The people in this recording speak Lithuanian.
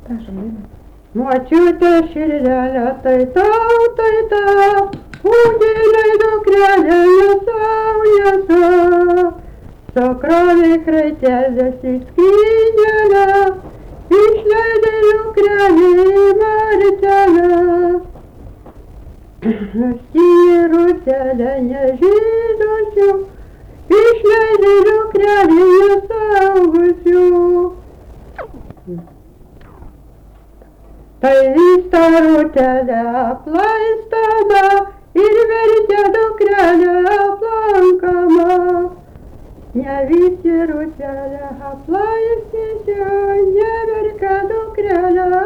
Prašom, Lina. Močiute širdelė, tai tau, kūdėliai dukrelė, Jėzau, sukrovė kraitelės į skrydelę, išleidė dukrelį į Martelę. Skyrutėlę nežydusių, išleidė dukrelį nesaugusių. Tai starutėlė aplaistada ir vertė dukrelė aplankama. Ne visi rutėlė aplaistysiu, neverkia dukrelė